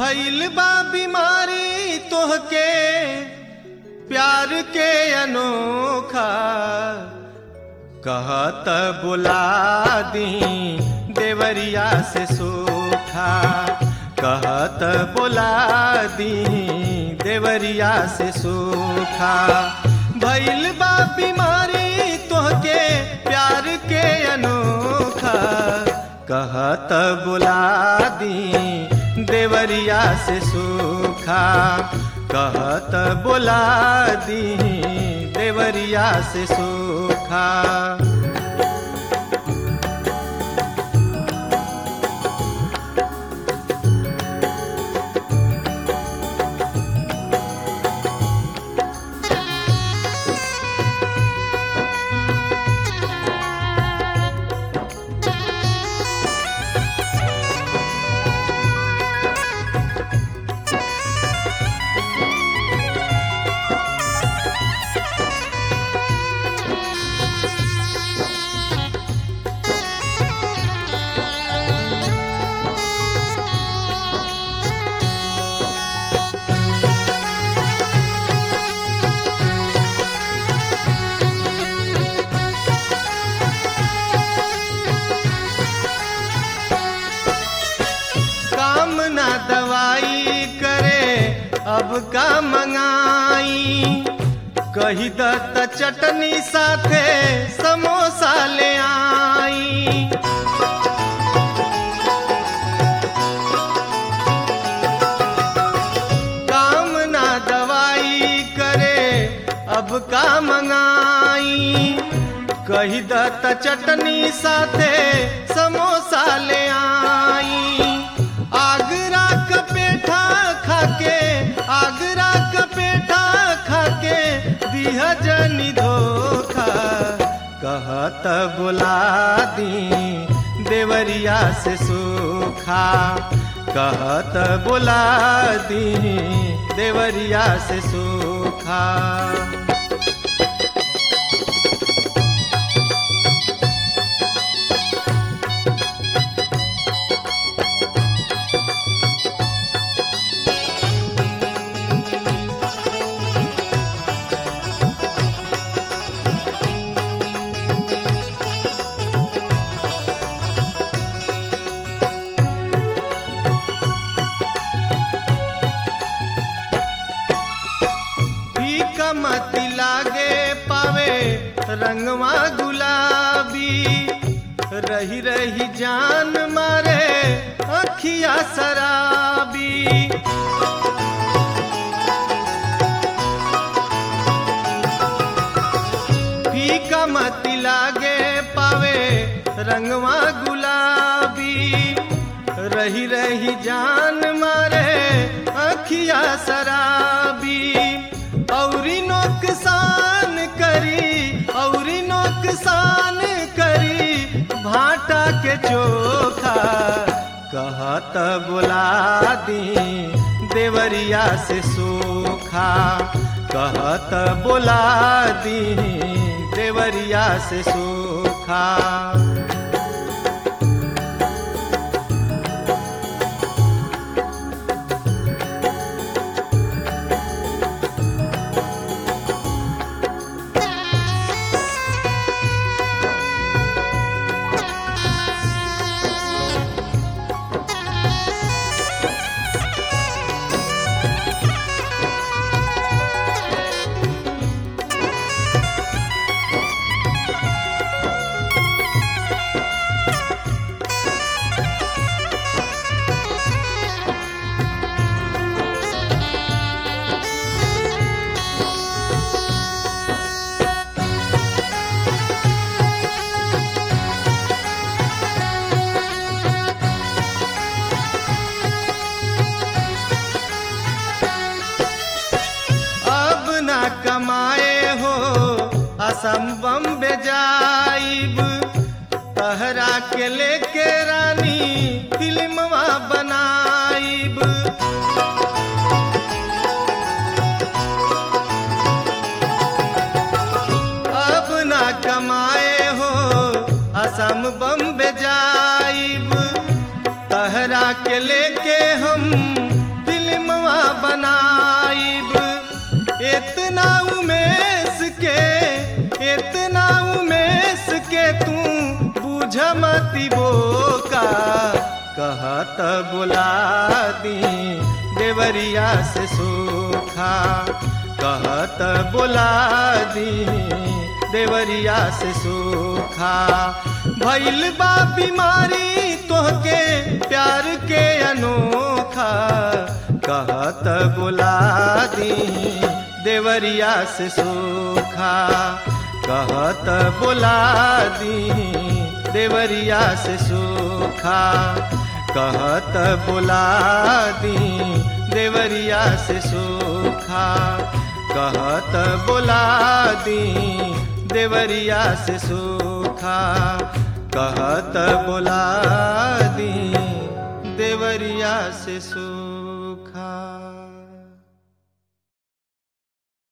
भइल बा बीमारी तोहके प्यार के अनोखा कहत बुला दी देवरिया से सूखा कहत बुला दी देवरिया से सूखा भइल बा बीमारी तोहके प्यार के अनोखा कहत बुला दी देवरिया से सूखा कहत बुला दी देवरिया से सूखा दवाई करे अब का मंगाई कही दत्त चटनी साथे समोसा ले आई काम ना दवाई करे अब का मंगाई कही दत्त चटनी साथे समोसा ले आई आगरा का पेठा खाके आगरा का पेठा खाके दिया जनी धोखा कहत बुला दी देवरिया से सूखा कहत बुला दी देवरिया से सूखा मती लागे पावे रंगवा गुलाबी रही रही जान मारे अखिया शराबी फीका मती लागे पावे रंगवा गुलाबी रही रही जान मारे अखिया शराबी औरी नुकसान करी भाटा के चोखा कहत बुला दी देवरिया से सूखा कहत बुला दी देवरिया से सूखा कमाए हो असम बम्बे जाइब तहरा के लेके रानी फिल्मवा बनाइब अब ना कमाए हो असम बम्बे जाइब तहरा के लेके हम बनाइब। इतना उमेश के तू बुझ मती बोका, कहत बुला दी देवरिया से सोखा, कहत बुला दी देवरिया से सोखा। भइल बा बीमारी तोहके प्यार के अनोखा, कहत बुला दी देवरिया से सोखा, कहत बुला दी देवरिया से सोखा, कहत बुला दी देवरिया से सोखा, कहत बुला दी देवरिया से सोखा, कहत बुला दी देवरिया से सोखा।